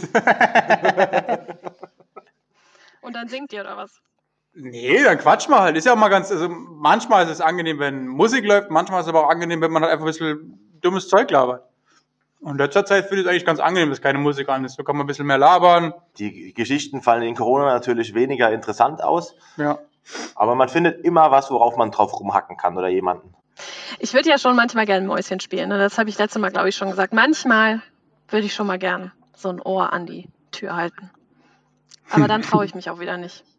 Und dann singt ihr oder was? Nee, dann quatsch mal halt. Ist ja auch mal ganz, also manchmal ist es angenehm, wenn Musik läuft, manchmal ist es aber auch angenehm, wenn man halt einfach ein bisschen dummes Zeug labert. Und in letzter Zeit finde ich es eigentlich ganz angenehm, dass keine Musik an ist. So kann man ein bisschen mehr labern. Die Geschichten fallen in Corona natürlich weniger interessant aus, Ja. aber man findet immer was, worauf man drauf rumhacken kann oder jemanden. Ich würde ja schon manchmal gerne Mäuschen spielen. Ne? Das habe ich letztes Mal, glaube ich, schon gesagt. Manchmal würde ich schon mal gern so ein Ohr an die Tür halten. Aber dann traue ich mich auch wieder nicht.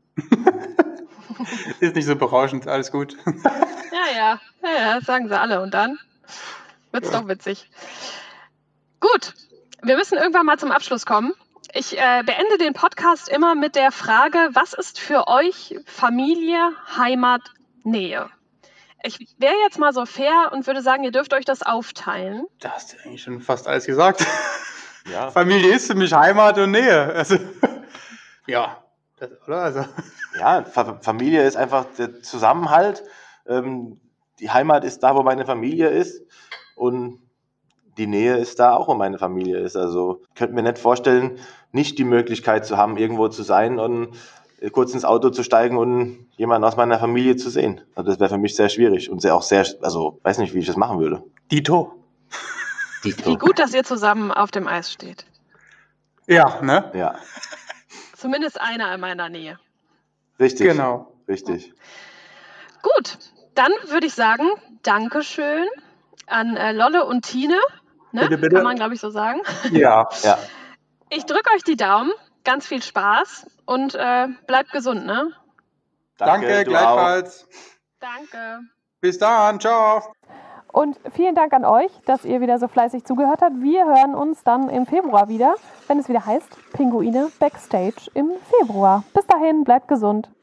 Ist nicht so berauschend, alles gut. Ja, ja, ja, ja, das sagen sie alle. Und dann wird's doch witzig. Gut, wir müssen irgendwann mal zum Abschluss kommen. Ich äh, beende den Podcast immer mit der Frage, was ist für euch Familie, Heimat, Nähe? Ich wäre jetzt mal so fair und würde sagen, ihr dürft euch das aufteilen. Da hast du eigentlich schon fast alles gesagt. Ja, Familie ist für mich Heimat und Nähe. Also, ja, das, oder? Also, ja, Fa- Familie ist einfach der Zusammenhalt. Ähm, die Heimat ist da, wo meine Familie ist und die Nähe ist da auch, wo meine Familie ist. Also ich könnte mir nicht vorstellen, nicht die Möglichkeit zu haben, irgendwo zu sein und äh, kurz ins Auto zu steigen und jemanden aus meiner Familie zu sehen. Also das wäre für mich sehr schwierig und sehr auch sehr, also weiß nicht, wie ich das machen würde. Dito. Wie gut, dass ihr zusammen auf dem Eis steht. Ja, ne? Ja, Zumindest einer in meiner Nähe. richtig. Genau. Richtig. Gut, dann würde ich sagen, Dankeschön an äh, Lolle und Tine. Ne? Bitte, bitte. Kann man, glaube ich, so sagen. Ja. Ja, Ich drücke euch die Daumen. Ganz viel Spaß und äh, bleibt gesund, ne? Danke, du gleichfalls. Danke. Bis dann, ciao. Und vielen Dank an euch, dass ihr wieder so fleißig zugehört habt. Wir hören uns dann im Februar wieder, wenn es wieder heißt Pinguine Backstage im Februar. Bis dahin, bleibt gesund.